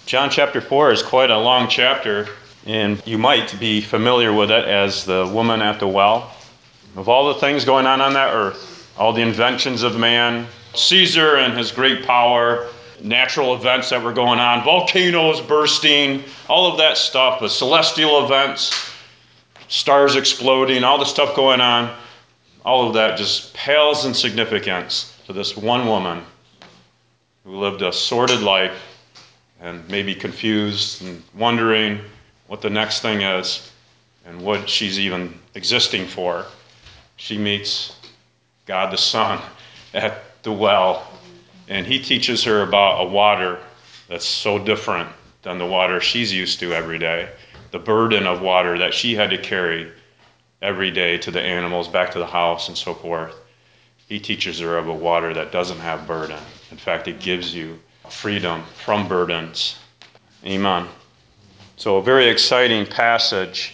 John chapter 4 is quite a long chapter, and you might be familiar with it as the woman at the well. Of all the things going on that earth, all the inventions of man, Caesar and his great power, natural events that were going on, volcanoes bursting, all of that stuff, the celestial events, stars exploding, all the stuff going on, all of that just pales in significance to this one woman who lived a sordid life and maybe confused and wondering what the next thing is and what she's even existing for. She meets God the Son at the well, and he teaches her about a water that's so different than the water she's used to every day, the burden of water that she had to carry every day to the animals, back to the house, and so forth. He teaches her of a water that doesn't have burden. In fact, it gives you freedom from burdens. Amen. So a very exciting passage.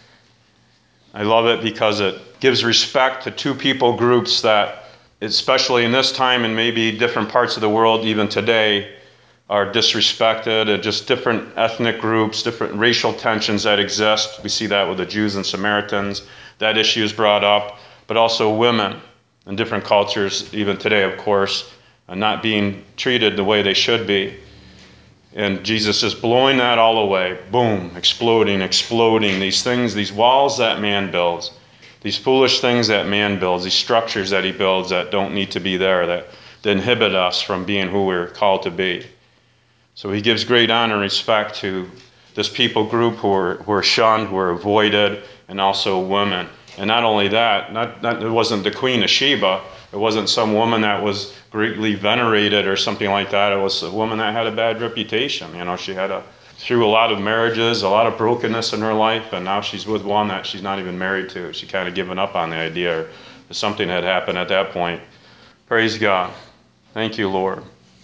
I love it because it gives respect to two people groups that, especially in this time and maybe different parts of the world even today, are disrespected, and just different ethnic groups, different racial tensions that exist. We see that with the Jews and Samaritans. That issue is brought up, but also women in different cultures, even today, of course, not being treated the way they should be. And Jesus is blowing that all away. Boom, exploding, these things, these walls that man builds, these foolish things that man builds, these structures that he builds that don't need to be there, that inhibit us from being who we're called to be. So he gives great honor and respect to this people group who are shunned, who are avoided, and also women. And not only that, it wasn't the Queen of Sheba. It wasn't some woman that was greatly venerated or something like that. It was a woman that had a bad reputation. She had through a lot of marriages, a lot of brokenness in her life, and now she's with one that she's not even married to. She kind of given up on the idea, or something had happened at that point. Praise God. Thank you, Lord.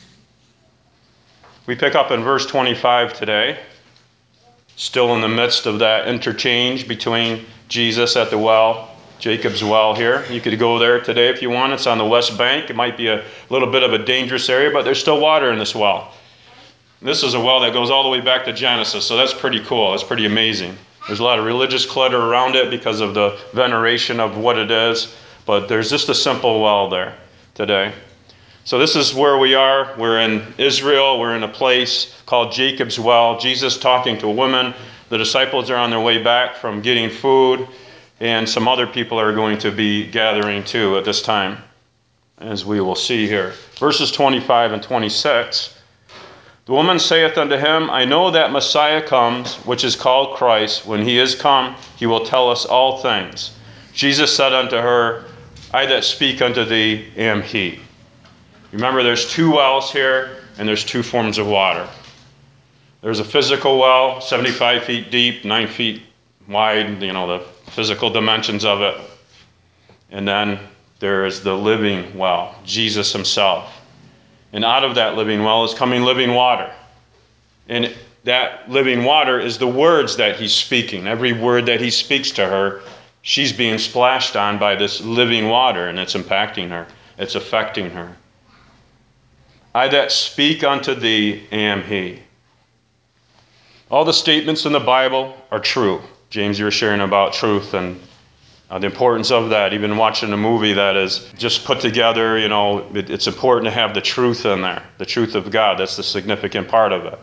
We pick up in verse 25 today, still in the midst of that interchange between Jesus at the well, Jacob's well here. You could go there today if you want. It's on the west bank. It might be a little bit of a dangerous area, but there's still water in this well. This is a well that goes all the way back to Genesis, so that's pretty cool. That's pretty amazing. There's a lot of religious clutter around it because of the veneration of what it is, but there's just a simple well there today. So this is where we are. We're in Israel. We're in a place called Jacob's Well. Jesus talking to a woman. The disciples are on their way back from getting food, and some other people are going to be gathering too at this time, as we will see here. Verses 25 and 26. The woman saith unto him, I know that Messiah comes, which is called Christ. When he is come, he will tell us all things. Jesus said unto her, I that speak unto thee am he. Remember, there's two wells here, and there's two forms of water. There's a physical well, 75 feet deep, 9 feet wide, the physical dimensions of it. And then there is the living well, Jesus himself. And out of that living well is coming living water. And that living water is the words that he's speaking. Every word that he speaks to her, she's being splashed on by this living water, and it's impacting her. It's affecting her. I that speak unto thee am he. All the statements in the Bible are true. James, you were sharing about truth and the importance of that. Even watching a movie that is just put together, it's important to have the truth in there, the truth of God. That's the significant part of it.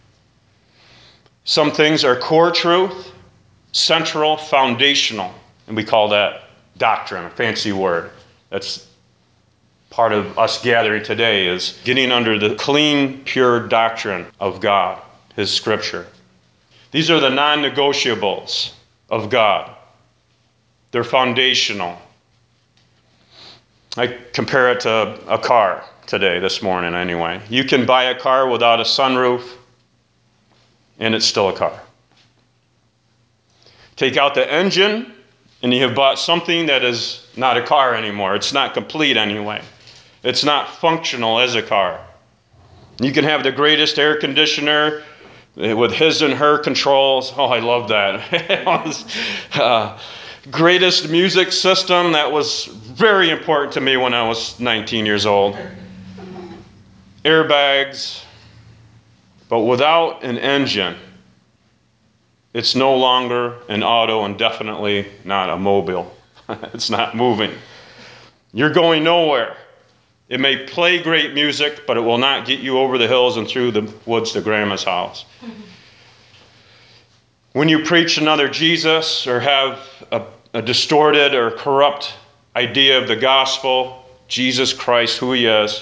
Some things are core truth, central, foundational, and we call that doctrine, a fancy word. That's part of us gathering today, is getting under the clean, pure doctrine of God, his scripture. These are the non-negotiables of God. They're foundational. I compare it to a car today, this morning anyway. You can buy a car without a sunroof, and it's still a car. Take out the engine, and you have bought something that is not a car anymore. It's not complete anyway. It's not functional as a car. You can have the greatest air conditioner with his and her controls. Oh, I love that. Greatest music system. That was very important to me when I was 19 years old. Airbags, But without an engine, it's no longer an auto and definitely not a mobile. It's not moving. You're going nowhere. It may play great music, but it will not get you over the hills and through the woods to Grandma's house. When you preach another Jesus or have a distorted or corrupt idea of the gospel, Jesus Christ, who he is,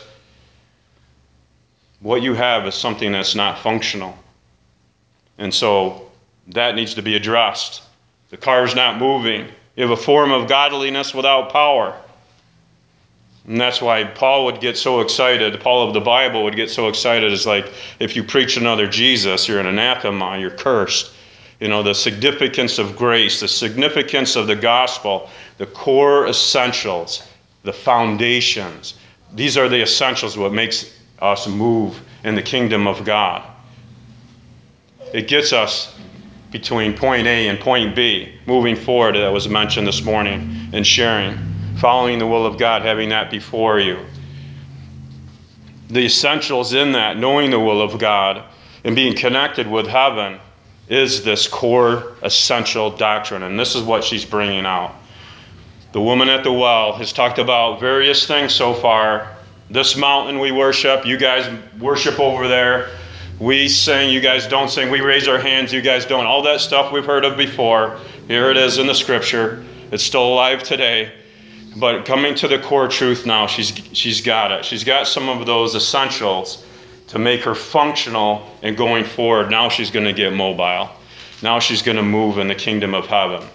what you have is something that's not functional. And so that needs to be addressed. The car's not moving. You have a form of godliness without power. And that's why Paul would get so excited. Paul of the Bible would get so excited. It's like, if you preach another Jesus, you're an anathema, you're cursed. You know, the significance of grace, the significance of the gospel, the core essentials, the foundations. These are the essentials, what makes us move in the kingdom of God. It gets us between point A and point B, moving forward, that was mentioned this morning, and sharing, following the will of God, having that before you. The essentials in that, knowing the will of God and being connected with heaven, is this core essential doctrine, and this is what she's bringing out. The woman at the well has talked about various things so far. This mountain we worship, you guys worship over there. We sing, you guys don't sing. We raise our hands, you guys don't. All that stuff we've heard of before. Here it is in the scripture. It's still alive today. But coming to the core truth now, she's got it. She's got some of those essentials to make her functional and going forward. Now she's going to get mobile. Now she's going to move in the kingdom of heaven.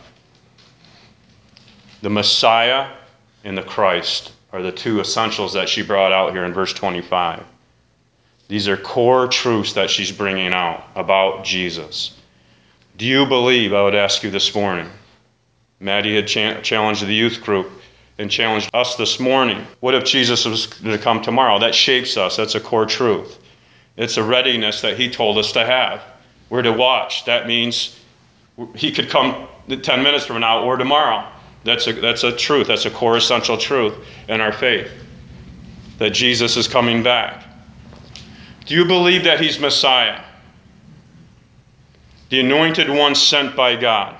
The Messiah and the Christ are the two essentials that she brought out here in verse 25. These are core truths that she's bringing out about Jesus. Do you believe, I would ask you this morning, Maddie had challenged the youth group and challenged us this morning. What if Jesus was going to come tomorrow? That shapes us. That's a core truth. It's a readiness that he told us to have. We're to watch. That means he could come 10 minutes from now or tomorrow. That's a truth. That's a core essential truth in our faith, that Jesus is coming back. Do you believe that he's Messiah? The anointed one sent by God?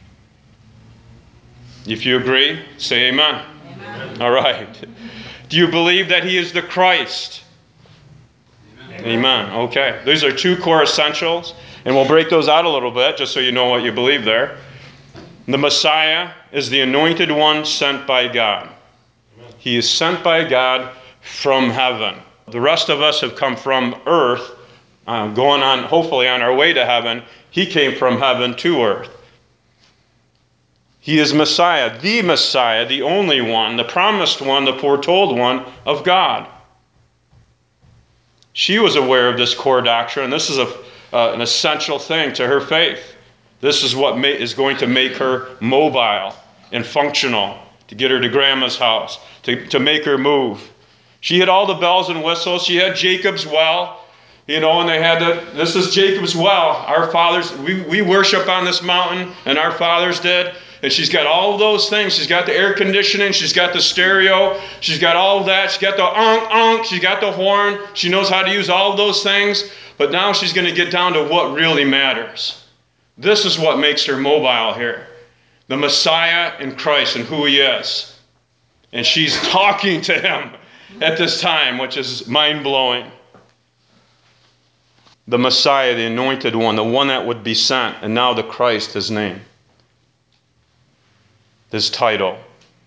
If you agree, say amen. Amen. All right. Do you believe that he is the Christ? Amen. Okay. These are two core essentials, and we'll break those out a little bit just so you know what you believe there. The Messiah is the anointed one sent by God. He is sent by God from heaven. The rest of us have come from earth, going on, hopefully on our way to heaven. He came from heaven to earth. He is Messiah, the only one, the promised one, the foretold one of God. She was aware of this core doctrine. This is an essential thing to her faith. This is what is going to make her mobile and functional, to get her to Grandma's house, to make her move. She had all the bells and whistles. She had Jacob's well, and they had this is Jacob's well. Our fathers, we worship on this mountain, and our fathers did. And she's got all of those things. She's got the air conditioning. She's got the stereo. She's got all of that. She's got the unk. She's got the horn. She knows how to use all of those things. But now she's going to get down to what really matters. This is what makes her mobile here. The Messiah in Christ and who he is. And she's talking to him at this time, which is mind-blowing. The Messiah, the anointed one, the one that would be sent, and now the Christ, his name. His title.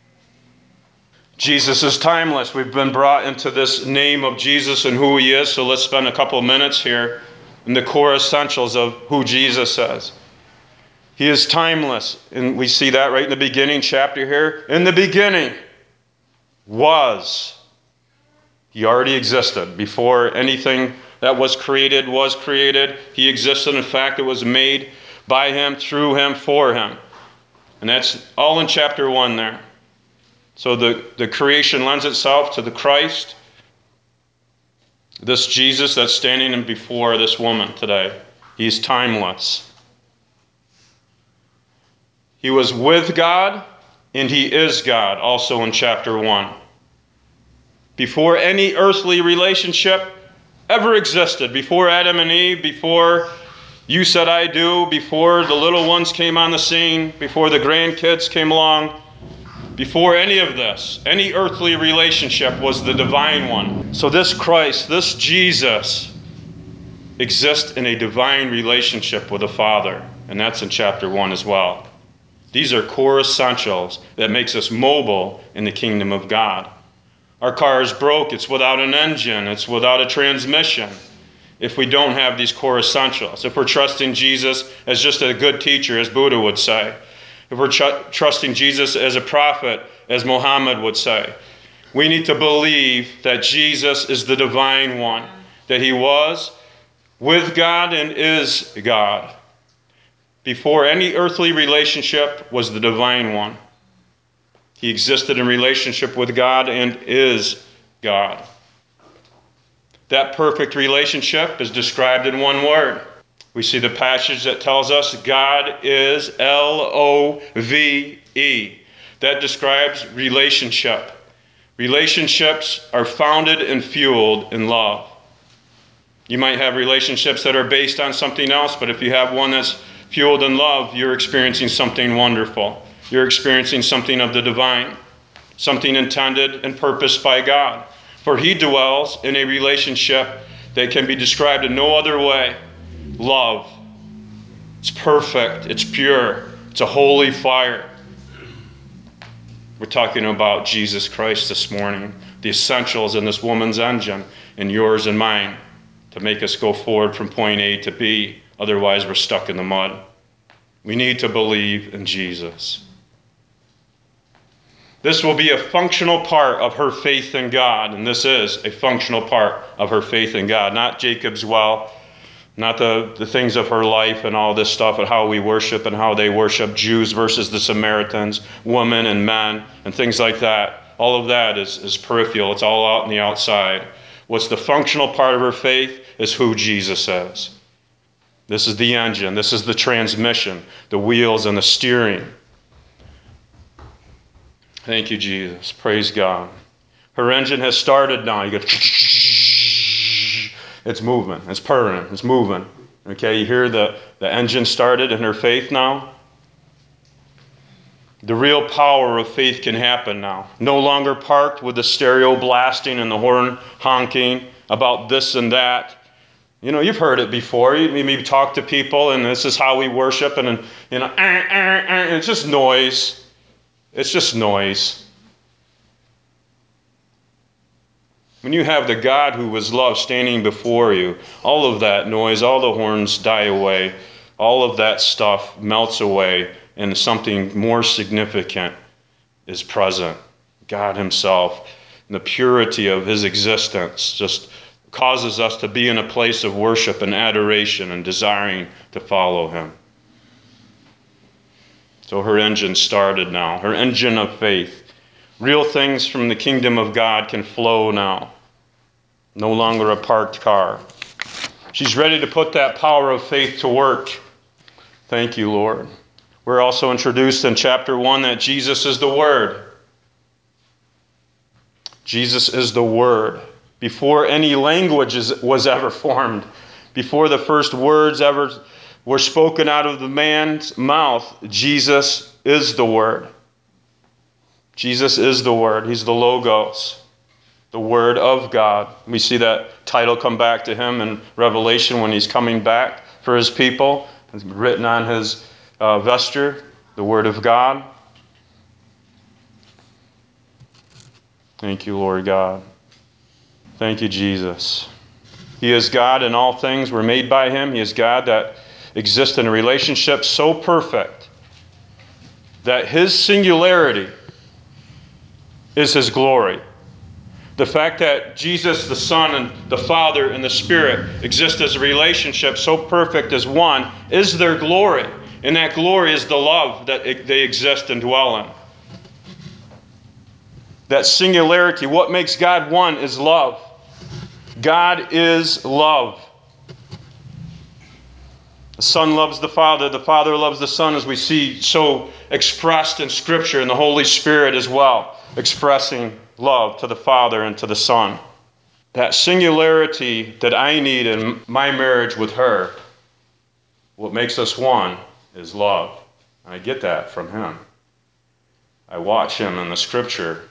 Jesus is timeless. We've been brought into this name of Jesus and who he is, so let's spend a couple of minutes here in the core essentials of who Jesus is. He is timeless, and we see that right in the beginning chapter here. In the beginning was. He already existed. Before anything that was created. He existed. In fact, it was made by him, through him, for him. And that's all in chapter 1 there. So the creation lends itself to the Christ, this Jesus that's standing before this woman today. He's timeless. He was with God, and he is God, also in chapter 1. Before any earthly relationship ever existed, before Adam and Eve, before you said I do, before the little ones came on the scene, before the grandkids came along, before any of this, any earthly relationship was the divine one. So this Christ, this Jesus, exists in a divine relationship with the Father. And that's in chapter 1 as well. These are core essentials that makes us mobile in the kingdom of God. Our car is broke. It's without an engine. It's without a transmission. If we don't have these core essentials, if we're trusting Jesus as just a good teacher, as Buddha would say, if we're trusting Jesus as a prophet, as Muhammad would say, we need to believe that Jesus is the divine one, that he was with God and is God. Before any earthly relationship was the divine one. He existed in relationship with God and is God. That perfect relationship is described in one word. We see the passage that tells us God is Love. That describes relationship. Relationships are founded and fueled in love. You might have relationships that are based on something else, but if you have one that's fueled in love, you're experiencing something wonderful. You're experiencing something of the divine, something intended and purposed by God. For he dwells in a relationship that can be described in no other way. Love. It's perfect. It's pure. It's a holy fire. We're talking about Jesus Christ this morning. The essentials in this woman's engine, in yours and mine, to make us go forward from point A to B. Otherwise, we're stuck in the mud. We need to believe in Jesus. This will be a functional part of her faith in God, and this is a functional part of her faith in God. Not Jacob's well, not the things of her life and all this stuff and how we worship and how they worship, Jews versus the Samaritans, women and men, and things like that. All of that is peripheral. It's all out in the outside. What's the functional part of her faith is who Jesus is. This is the engine. This is the transmission, the wheels and the steering. Thank you, Jesus. Praise God. Her engine has started now. You go, it's moving. It's purring. It's moving. Okay, you hear the engine started in her faith now? The real power of faith can happen now. No longer parked with the stereo blasting and the horn honking about this and that. You know, you've heard it before. You maybe talk to people, and this is how we worship, and you know, it's just noise. It's just noise. When you have the God who was love standing before you, all of that noise, all the horns die away, all of that stuff melts away, and something more significant is present. God himself, and the purity of his existence just causes us to be in a place of worship and adoration and desiring to follow him. So her engine started now, her engine of faith. Real things from the kingdom of God can flow now. No longer a parked car. She's ready to put that power of faith to work. Thank you, Lord. We're also introduced in chapter 1 that Jesus is the Word. Jesus is the Word. Before any language was ever formed, before the first words ever were spoken out of the man's mouth, Jesus is the Word. Jesus is the Word. He's the Logos, the Word of God. We see that title come back to him in Revelation when he's coming back for his people. It's written on his vesture, the Word of God. Thank you, Lord God. Thank you, Jesus. He is God, and all things were made by him. He is God that exists in a relationship so perfect that his singularity is his glory. The fact that Jesus, the Son, and the Father, and the Spirit exist as a relationship so perfect as one is their glory. And that glory is the love that they exist and dwell in. That singularity, what makes God one is love. God is love. The Son loves the Father loves the Son, as we see so expressed in Scripture, and the Holy Spirit as well, expressing love to the Father and to the Son. that singularity that I need in my marriage with her, what makes us one is love. And I get that from him. I watch him in the scripture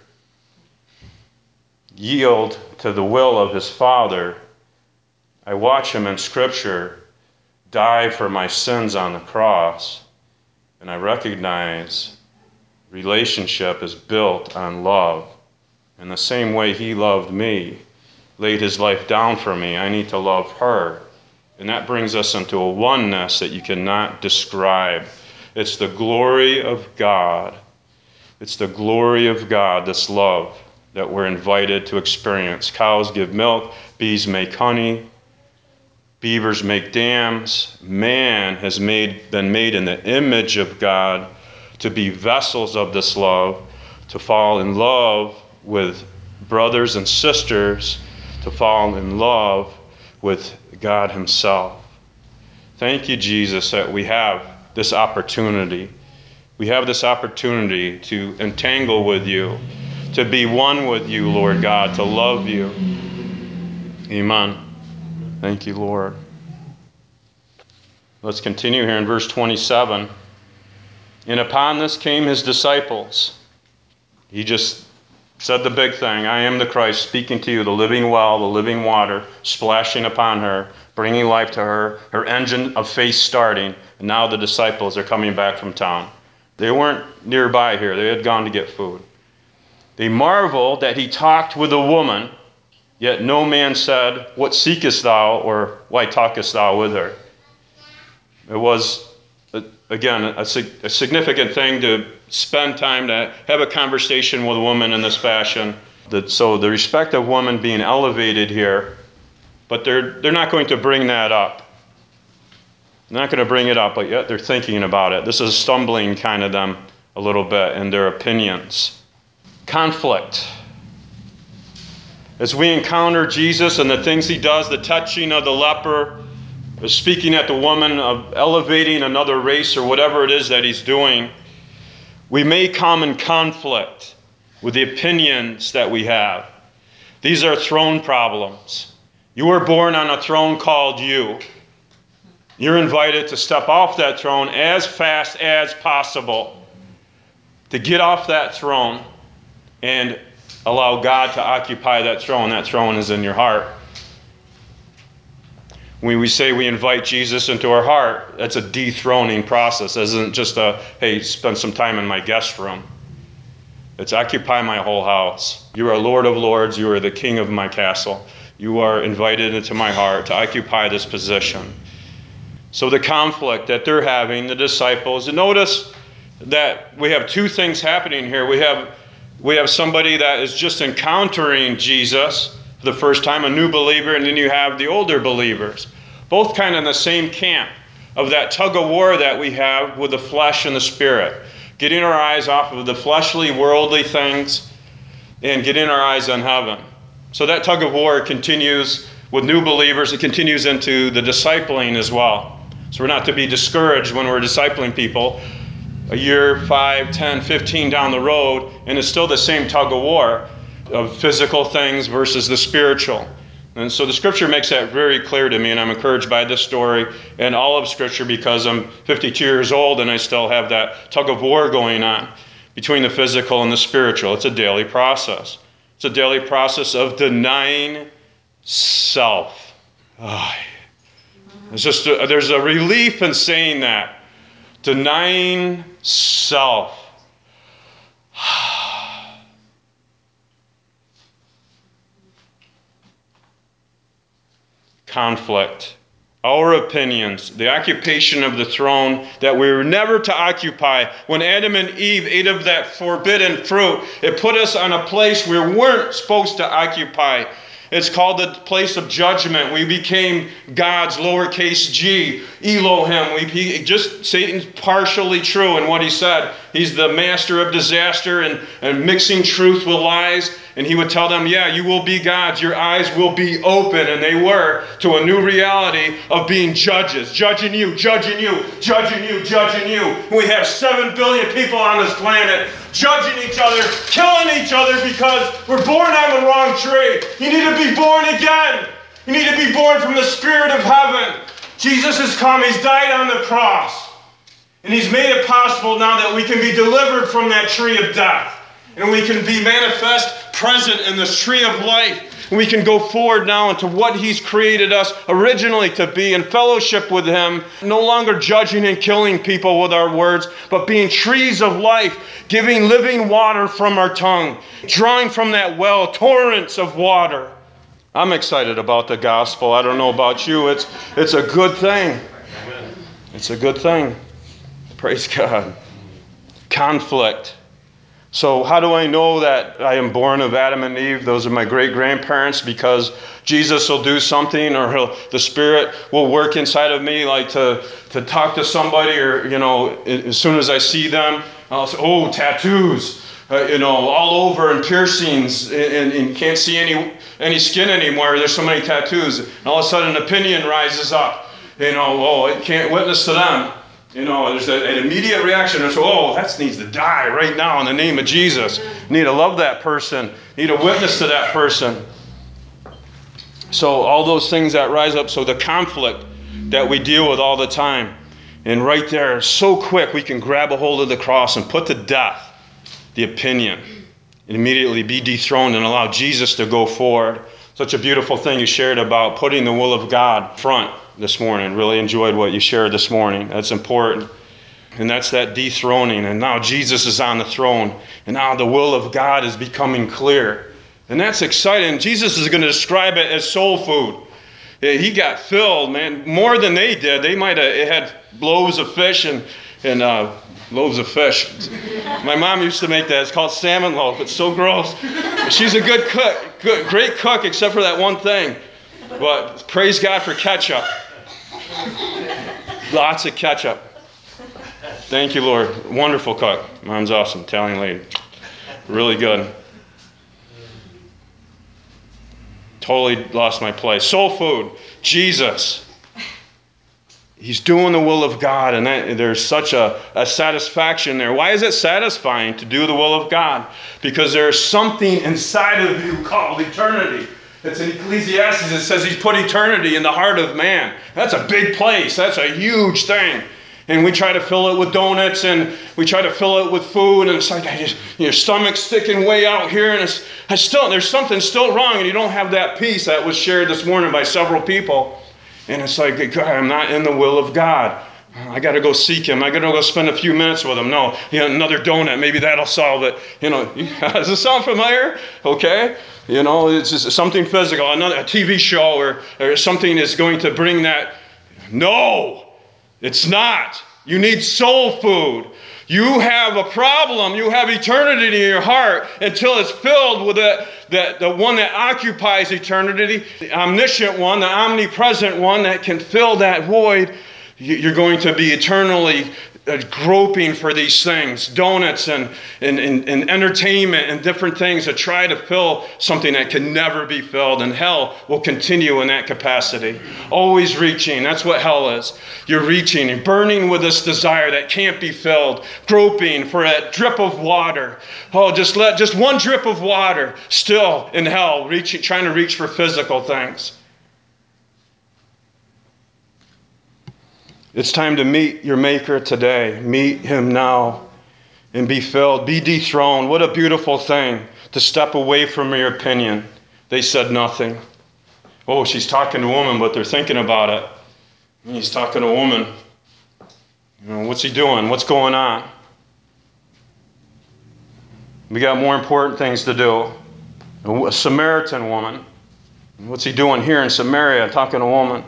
yield to the will of his Father. I watch him in scripture die for my sins on the cross. And I recognize relationship is built on love. In the same way he loved me, laid his life down for me, I need to love her. And that brings us into a oneness that you cannot describe. It's the glory of God. It's the glory of God, this love that we're invited to experience. Cows give milk, bees make honey, beavers make dams. Man has been made in the image of God to be vessels of this love, to fall in love with brothers and sisters, to fall in love with God himself. Thank you, Jesus, that we have this opportunity. We have this opportunity to entangle with you, to be one with you, Lord God, to love you. Amen. Thank you, Lord. Let's continue here in verse 27. And upon this came his disciples. He just said the big thing. I am the Christ, speaking to you, the living well, the living water, splashing upon her, bringing life to her, her engine of faith starting. And now the disciples are coming back from town. They weren't nearby here. They had gone to get food. They marveled that he talked with a woman, yet no man said, What seekest thou, or why talkest thou with her? It was, again, a significant thing to spend time to have a conversation with a woman in this fashion. So the respect of woman being elevated here, but they're not going to bring that up. They're not going to bring it up, but yet they're thinking about it. This is stumbling kind of them a little bit in their opinions. Conflict. As we encounter Jesus and the things he does, the touching of the leper, speaking at the woman, of elevating another race or whatever it is that he's doing, we may come in conflict with the opinions that we have. These are throne problems. You were born on a throne called you. You're invited to step off that throne as fast as possible, to get off that throne and allow God to occupy that throne. That throne is in your heart. When we say we invite Jesus into our heart, that's a dethroning process. It isn't just hey, spend some time in my guest room. It's occupy my whole house. You are Lord of Lords. You are the King of my castle. You are invited into my heart to occupy this position. So the conflict that they're having, the disciples, and notice that we have two things happening here. We have somebody that is just encountering Jesus for the first time, a new believer, and then you have the older believers, both kind of in the same camp of that tug of war that we have with the flesh and the spirit, getting our eyes off of the fleshly, worldly things and getting our eyes on heaven. So that tug of war continues with new believers. It continues into the discipling as well. So we're not to be discouraged when we're discipling people a year, 5, 10, 15 down the road, and it's still the same tug of war of physical things versus the spiritual. And so the scripture makes that very clear to me, and I'm encouraged by this story and all of scripture because I'm 52 years old and I still have that tug of war going on between the physical and the spiritual. It's a daily process. It's a daily process of denying self. There's a relief in saying that. Denying self. Conflict. Our opinions, the occupation of the throne that we were never to occupy. When Adam and Eve ate of that forbidden fruit, it put us on a place we weren't supposed to occupy. It's called the place of judgment. We became God's lowercase g, Elohim. Satan's partially true in what he said. He's the master of disaster and mixing truth with lies. And he would tell them, yeah, you will be gods. Your eyes will be open. And they were to a new reality of being judges. Judging you, judging you, judging you, judging you. And we have 7 billion people on this planet judging each other, killing each other because we're born on the wrong tree. You need to be born again. You need to be born from the Spirit of heaven. Jesus has come. He's died on the cross. And he's made it possible now that we can be delivered from that tree of death. And we can be manifest present in this tree of life. And we can go forward now into what he's created us originally to be in fellowship with him. No longer judging and killing people with our words, but being trees of life, giving living water from our tongue, drawing from that well torrents of water. I'm excited about the gospel. I don't know about you. It's a good thing. It's a good thing. Praise God. Conflict. So how do I know that I am born of Adam and Eve? Those are my great-grandparents, because Jesus will do something, or the Spirit will work inside of me, like to talk to somebody, or, as soon as I see them, I'll say, oh, tattoos, all over, and piercings, and you can't see any skin anymore. There's so many tattoos. And all of a sudden, an opinion rises up. I can't witness to them. There's an immediate reaction. That needs to die right now in the name of Jesus. Need to love that person. Need to witness to that person. So all those things that rise up. So the conflict that we deal with all the time. And right there, so quick, we can grab a hold of the cross and put to death the opinion. And immediately be dethroned and allow Jesus to go forward. Such a beautiful thing you shared about putting the will of God front this morning. Really enjoyed what you shared this morning. That's important. And that's that dethroning. And now Jesus is on the throne. And now the will of God is becoming clear. And that's exciting. Jesus is going to describe it as soul food. He got filled, man, more than they did. They might have had loaves of fish and loaves of fish. My mom used to make that. It's called salmon loaf. It's so gross. She's a good cook, great cook, except for that one thing. But praise God for ketchup. Lots of ketchup. Thank you, Lord. Wonderful cook. Mom's awesome. Italian lady. Really good. Totally lost my place. Soul food. Jesus. He's doing the will of God, and there's such a satisfaction there. Why is it satisfying to do the will of God? Because there's something inside of you called eternity. It's in Ecclesiastes. It says he's put eternity in the heart of man. That's a big place. That's a huge thing. And we try to fill it with donuts, and we try to fill it with food, and it's like your stomach's sticking way out here, and there's something still wrong, and you don't have that peace that was shared this morning by several people. And it's like, God, I'm not in the will of God. I got to go seek him. I got to go spend a few minutes with him. No, another donut, maybe that'll solve it. Does this sound familiar? Okay. It's just something physical, a TV show or something is going to bring that. No, it's not. You need soul food. You have a problem. You have eternity in your heart until it's filled with the one that occupies eternity, the omniscient one, the omnipresent one that can fill that void. You're going to be eternally groping for these things, donuts and entertainment and different things that try to fill something that can never be filled. And hell will continue in that capacity. Always reaching. That's what hell is. You're reaching and burning with this desire that can't be filled, groping for a drip of water. Just one drip of water still in hell, trying to reach for physical things. It's time to meet your Maker today. Meet him now and be filled. Be dethroned. What a beautiful thing to step away from your opinion. They said nothing. Oh, she's talking to a woman, but they're thinking about it. And he's talking to a woman. What's he doing? What's going on? We got more important things to do. A Samaritan woman. What's he doing here in Samaria talking to a woman?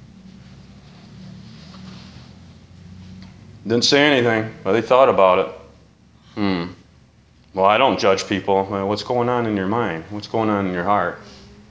Didn't say anything, but they thought about it. Well, I don't judge people. What's going on in your mind? What's going on in your heart?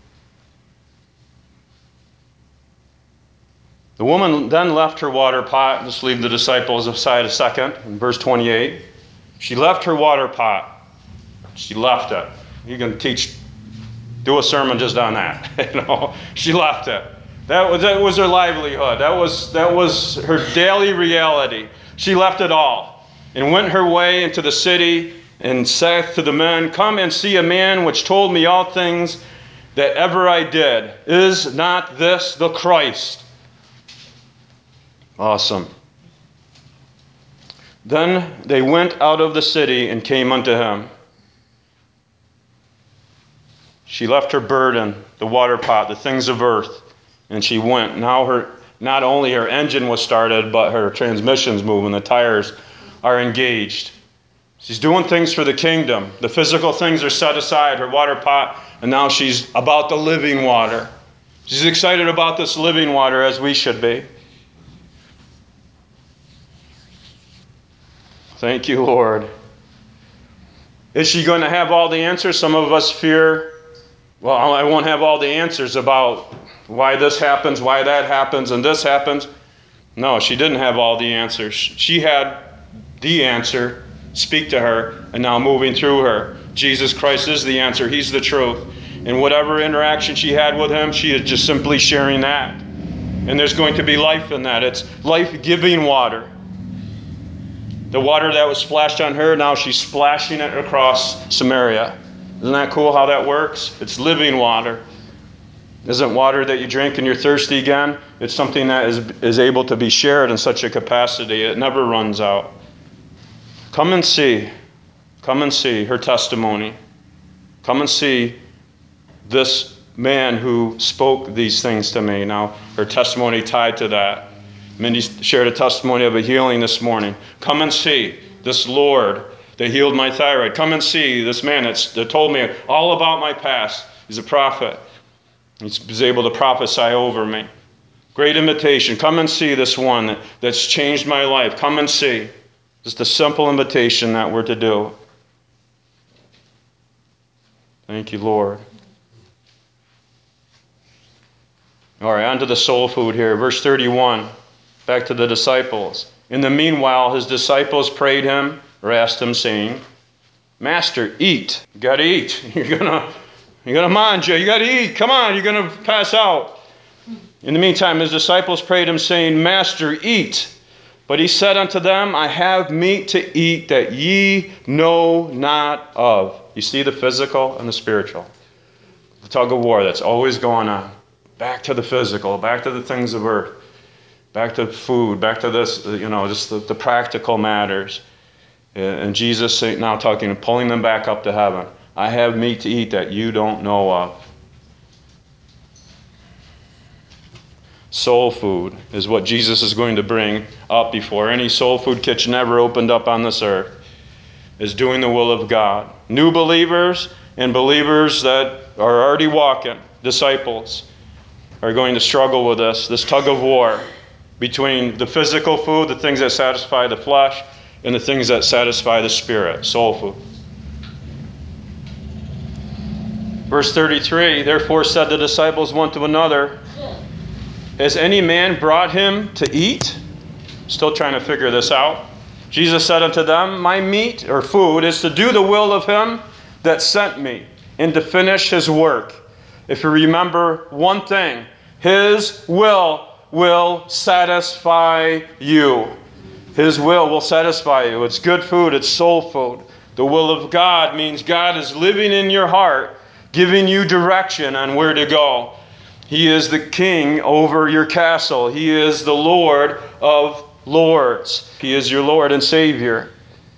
The woman then left her water pot. Just leave the disciples aside a second. In verse 28, she left her water pot. She left it. You can do a sermon just on that. She left it. That was her livelihood. That was her daily reality. She left it all and went her way into the city and saith to the men, come and see a man which told me all things that ever I did. Is not this the Christ? Awesome. Then they went out of the city and came unto him. She left her burden, the water pot, the things of earth, and she went. Now not only her engine was started, but her transmission's moving, the tires are engaged. She's doing things for the kingdom. The physical things are set aside, her water pot, and now she's about the living water. She's excited about this living water as we should be. Thank you, Lord. Is she going to have all the answers? Some of us fear, well, I won't have all the answers about why this happens, why that happens, and this happens. No, she didn't have all the answers. She had the answer. Speak to her, and now moving through her. Jesus Christ is the answer. He's the truth. And whatever interaction she had with him, she is just simply sharing that. And there's going to be life in that. It's life-giving water. The water that was splashed on her, now she's splashing it across Samaria. Isn't that cool how that works? It's living water. It isn't water that you drink and you're thirsty again. It's something that is able to be shared in such a capacity. It never runs out. Come and see. Come and see her testimony. Come and see this man who spoke these things to me. Now, her testimony tied to that. Mindy shared a testimony of a healing this morning. Come and see this Lord that healed my thyroid. Come and see this man that told me all about my past. He's a prophet. He's able to prophesy over me. Great invitation. Come and see this one that's changed my life. Come and see. Just a simple invitation that we're to do. Thank you, Lord. All right, on to the soul food here. Verse 31. Back to the disciples. In the meanwhile, his disciples prayed him, or asked him, saying, Master, eat. You got to eat. You're gonna manja. You got to eat. Come on, you're going to pass out. In the meantime, his disciples prayed him, saying, Master, eat. But he said unto them, I have meat to eat that ye know not of. You see the physical and the spiritual. The tug of war that's always going on. Back to the physical, back to the things of earth. Back to food, back to this, just the practical matters. And Jesus now talking and pulling them back up to heaven. I have meat to eat that you don't know of. Soul food is what Jesus is going to bring up before any soul food kitchen ever opened up on this earth. Is doing the will of God. New believers and believers that are already walking, disciples, are going to struggle with this tug of war between the physical food, the things that satisfy the flesh, and the things that satisfy the spirit, soul food. Verse 33, therefore said the disciples one to another, has any man brought him to eat? Still trying to figure this out. Jesus said unto them, my meat or food is to do the will of him that sent me and to finish his work. If you remember one thing, his will satisfy you. His will satisfy you. It's good food. It's soul food. The will of God means God is living in your heart, giving you direction on where to go. He is the king over your castle. He is the Lord of lords. He is your Lord and Savior.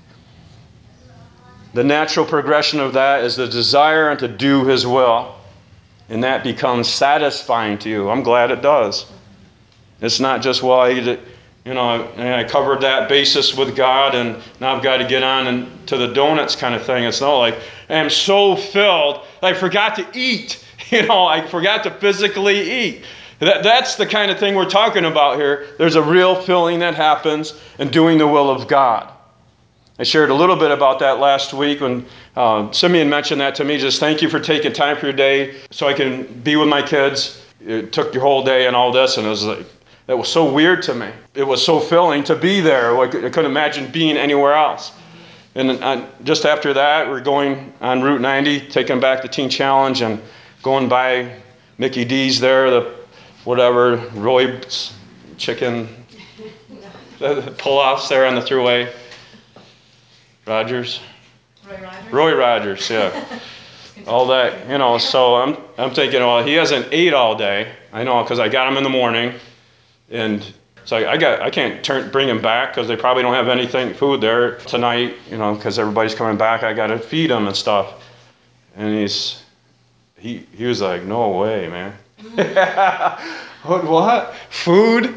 The natural progression of that is the desire to do his will. And that becomes satisfying to you. I'm glad it does. It's not just, well, I covered that basis with God, and now I've got to get on and to the donuts kind of thing. It's not like, I'm so filled, I forgot to eat. I forgot to physically eat. That's the kind of thing we're talking about here. There's a real filling that happens in doing the will of God. I shared a little bit about that last week when Simeon mentioned that to me. Just thank you for taking time for your day so I can be with my kids. It took your whole day and all this, and it was like, that was so weird to me. It was so filling to be there. I couldn't imagine being anywhere else. And just after that, we're going on Route 90, taking back the Teen Challenge and going by Mickey D's there, the whatever, Roy's chicken pull-offs there on the thruway. Rogers? Roy Rogers, yeah. All that, so I'm thinking, well, he hasn't ate all day. I know, because I got him in the morning. And so I can't bring him back because they probably don't have food there tonight, because everybody's coming back. I got to feed him and stuff. And he was like, no way, man. What? Food?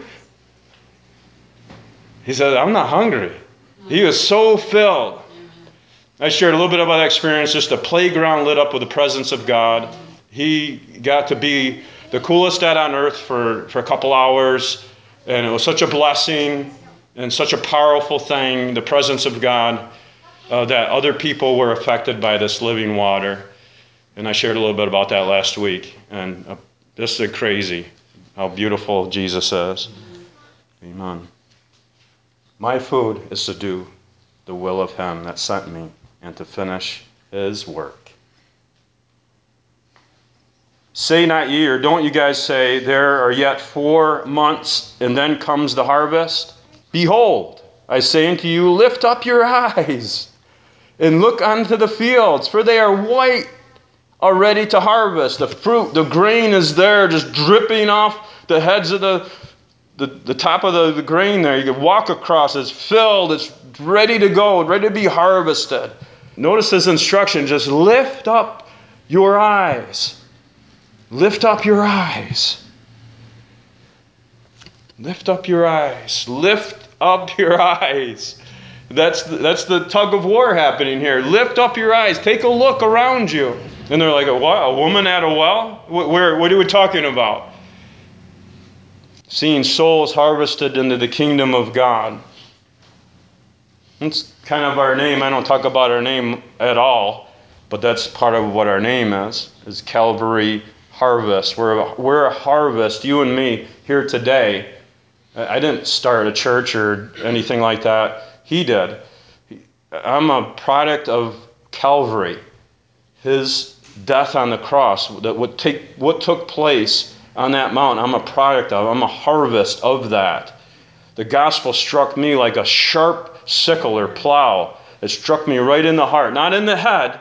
He said, I'm not hungry. He was so filled. I shared a little bit about that experience, just a playground lit up with the presence of God. He got to be the coolest dad on earth for a couple hours, and it was such a blessing and such a powerful thing, the presence of God, that other people were affected by this living water. And I shared a little bit about that last week. And this is crazy how beautiful Jesus is. Amen. My food is to do the will of him that sent me and to finish his work. Say not ye, or don't you guys say, there are yet 4 months, and then comes the harvest? Behold, I say unto you, lift up your eyes, and look unto the fields, for they are white already to harvest. The fruit, the grain is there, just dripping off the heads of the top of the grain there. You can walk across, it's filled, it's ready to go, ready to be harvested. Notice this instruction, just lift up your eyes. Lift up your eyes. Lift up your eyes. Lift up your eyes. That's the tug of war happening here. Lift up your eyes. Take a look around you. And they're like, what? A woman at a well? What are we talking about? Seeing souls harvested into the kingdom of God. That's kind of our name. I don't talk about our name at all, but that's part of what our name is Calvary Harvest. We're a harvest, you and me, here today. I didn't start a church or anything like that. He did. I'm a product of Calvary. His death on the cross, what took place on that mountain, I'm a product of. I'm a harvest of that. The gospel struck me like a sharp sickle or plow. It struck me right in the heart, not in the head.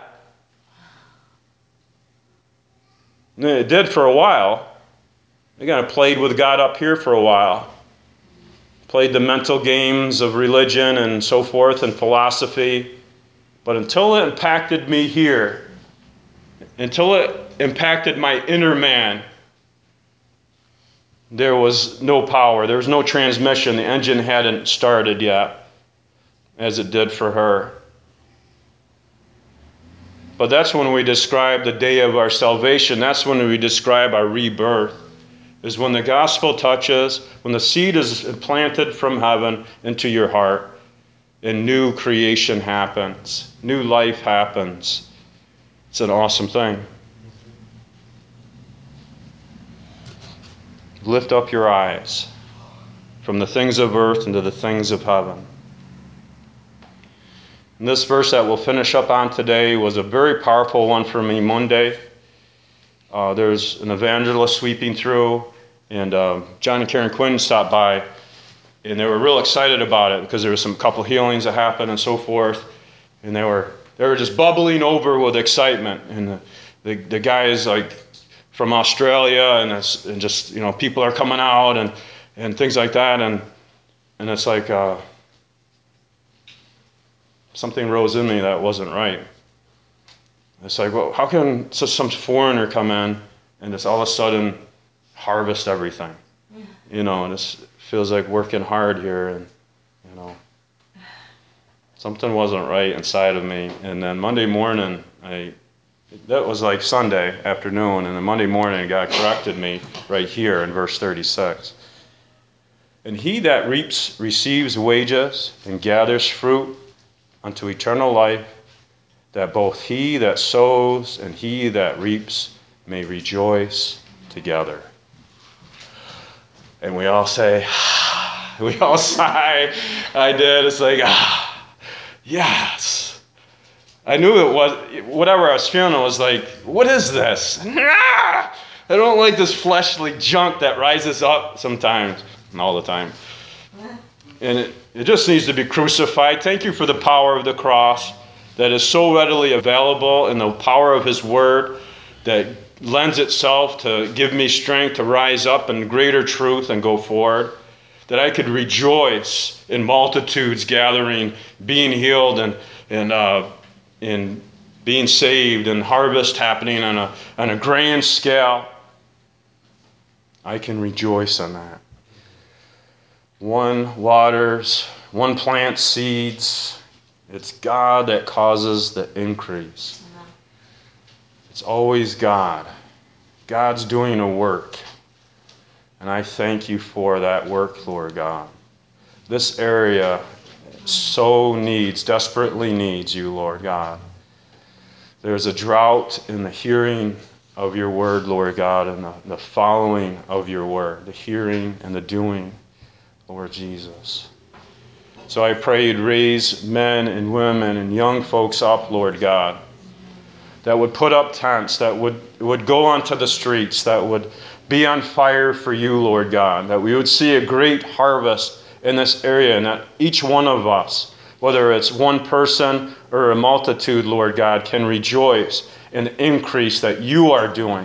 It did for a while. I kind of played with God up here for a while. Played the mental games of religion and so forth and philosophy. But until it impacted me here, until it impacted my inner man, there was no power. There was no transmission. The engine hadn't started yet, as it did for her. But that's when we describe the day of our salvation. That's when we describe our rebirth. Is when the gospel touches, when the seed is implanted from heaven into your heart, and new creation happens. New life happens. It's an awesome thing. Lift up your eyes from the things of earth into the things of heaven. And this verse that we'll finish up on today was a very powerful one for me Monday. There's an evangelist sweeping through, and John and Karen Quinn stopped by, and they were real excited about it because there was some couple healings that happened and so forth, and they were just bubbling over with excitement. And the guy is like from Australia, and just people are coming out and things like that, and it's like something rose in me that wasn't right. It's like, well, how can some foreigner come in and just all of a sudden harvest everything? And it feels like working hard here, and something wasn't right inside of me. And then Monday morning, that was like Sunday afternoon, and then Monday morning God corrected me right here in verse 36. And he that reaps receives wages and gathers fruit unto eternal life, that both he that sows and he that reaps may rejoice together. And we all say, we all sigh. I did. It's like, yes. I knew it was, whatever I was feeling, I was like, what is this? I don't like this fleshly junk that rises up sometimes, and all the time. And it just needs to be crucified. Thank you for the power of the cross that is so readily available, and the power of his word that lends itself to give me strength to rise up in greater truth and go forward. That I could rejoice in multitudes gathering, being healed, and being saved, and harvest happening on a grand scale. I can rejoice in that. One waters, one plants seeds. It's God that causes the increase. It's always God. God's doing a work. And I thank you for that work, Lord God. This area desperately needs you, Lord God. There's a drought in the hearing of your word, Lord God, and the following of your word, the hearing and the doing, Lord Jesus. So I pray you'd raise men and women and young folks up, Lord God, that would put up tents, that would go onto the streets, that would be on fire for you, Lord God, that we would see a great harvest in this area, and that each one of us, whether it's one person or a multitude, Lord God, can rejoice in the increase that you are doing.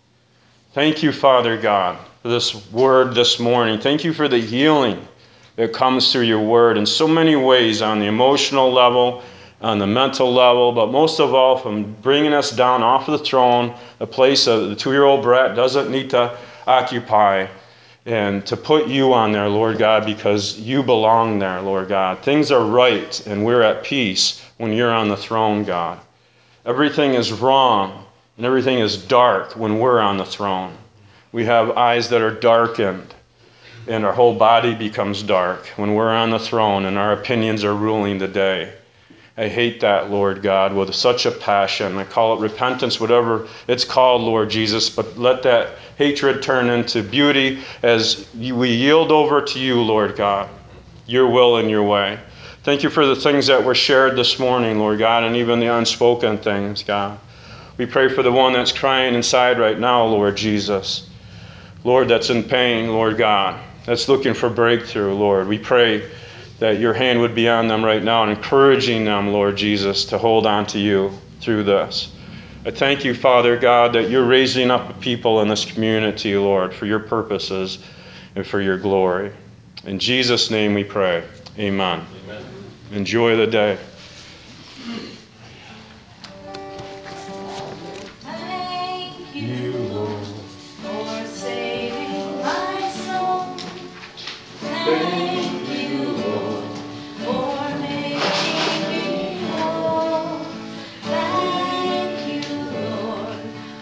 Thank you, Father God, for this word this morning. Thank you for the healing that comes through your word in so many ways, on the emotional level, on the mental level, but most of all from bringing us down off of the throne, a place that the 2-year-old brat doesn't need to occupy, and to put you on there, Lord God, because you belong there, Lord God. Things are right, and we're at peace when you're on the throne, God. Everything is wrong, and everything is dark when we're on the throne. We have eyes that are darkened, and our whole body becomes dark when we're on the throne and our opinions are ruling the day. I hate that, Lord God, with such a passion. I call it repentance, whatever it's called, Lord Jesus, but let that hatred turn into beauty as we yield over to you, Lord God, your will and your way. Thank you for the things that were shared this morning, Lord God, and even the unspoken things, God. We pray for the one that's crying inside right now, Lord Jesus. Lord, that's in pain, Lord God, that's looking for breakthrough, Lord. We pray that your hand would be on them right now and encouraging them, Lord Jesus, to hold on to you through this. I thank you, Father God, that you're raising up a people in this community, Lord, for your purposes and for your glory. In Jesus' name we pray. Amen. Amen. Enjoy the day.